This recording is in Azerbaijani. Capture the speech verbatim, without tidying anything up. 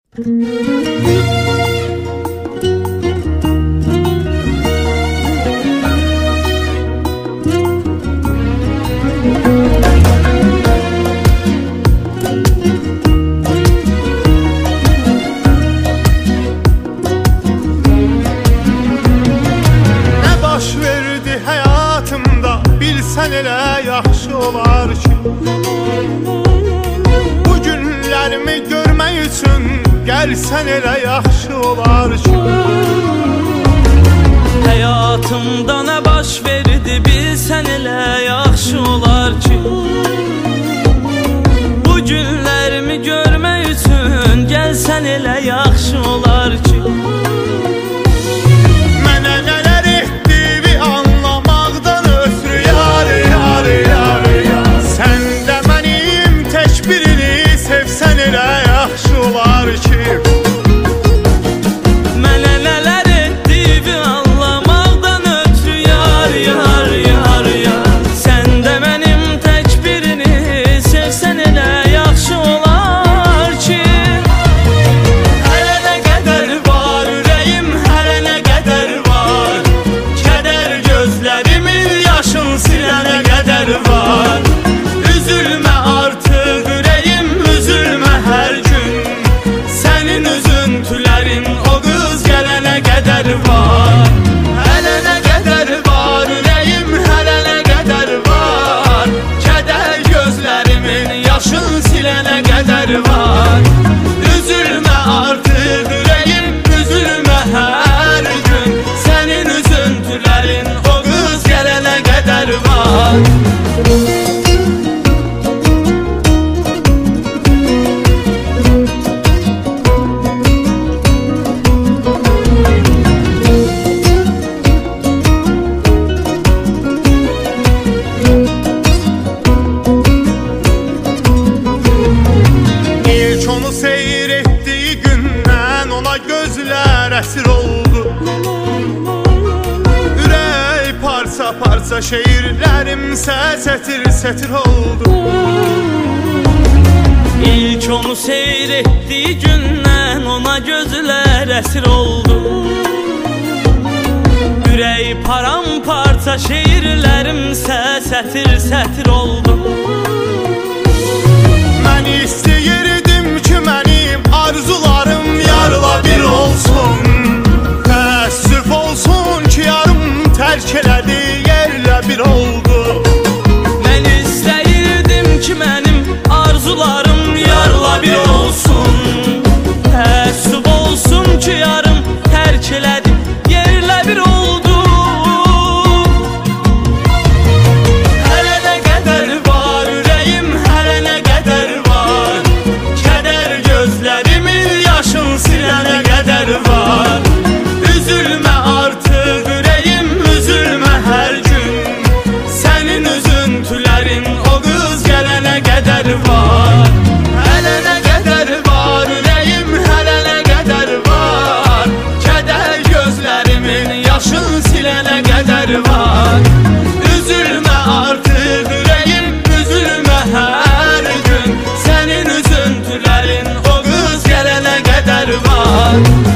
baş verdi həyatımda, bilsən elə yaxşı olar ki, bu günlərimi görmək üçün gəlsən elə yaxşı olar ki. Həyatımda nə baş verdi, bilsən elə yaxşı olar ki, bu günlərimi görmək üçün gəlsən elə yaxşı olar ki. Üzülmə artıq ürəyim, üzülmə hər gün, sənin üzüntülərin o qız gələnə qədər var. Onu seyir etdiyi gündən ona gözlər əsir oldu. Ürək parça parça şeirlərimsə sətir sətir oldu. İlk onu seyir etdiyi gündən ona gözlər əsir oldu. Ürək paramparça şeirlərimsə sətir sətir oldu. Mən istəyirdim ki, mənim arzularım yarla bir olsun. Təəssüf olsun ki, yarım tərk elədi, yerlə bir oldu. Mən istəyirdim ki, mənim arzularım yarla bir olsun. Təəssüf olsun ki, yarım tərk elədi, yerlə bir oldu. Üzülmə artıq ürəyim, üzülmə hər gün, sənin üzüntülərin o qız gələnə qədər var. Hələ nə qədər var ürəyim, hələ nə qədər var, kədər gözlərimin yaşın silənə qədər var. Üzülmə artıq ürəyim, üzülmə hər gün, sənin üzüntülərin o qız gələnə qədər var.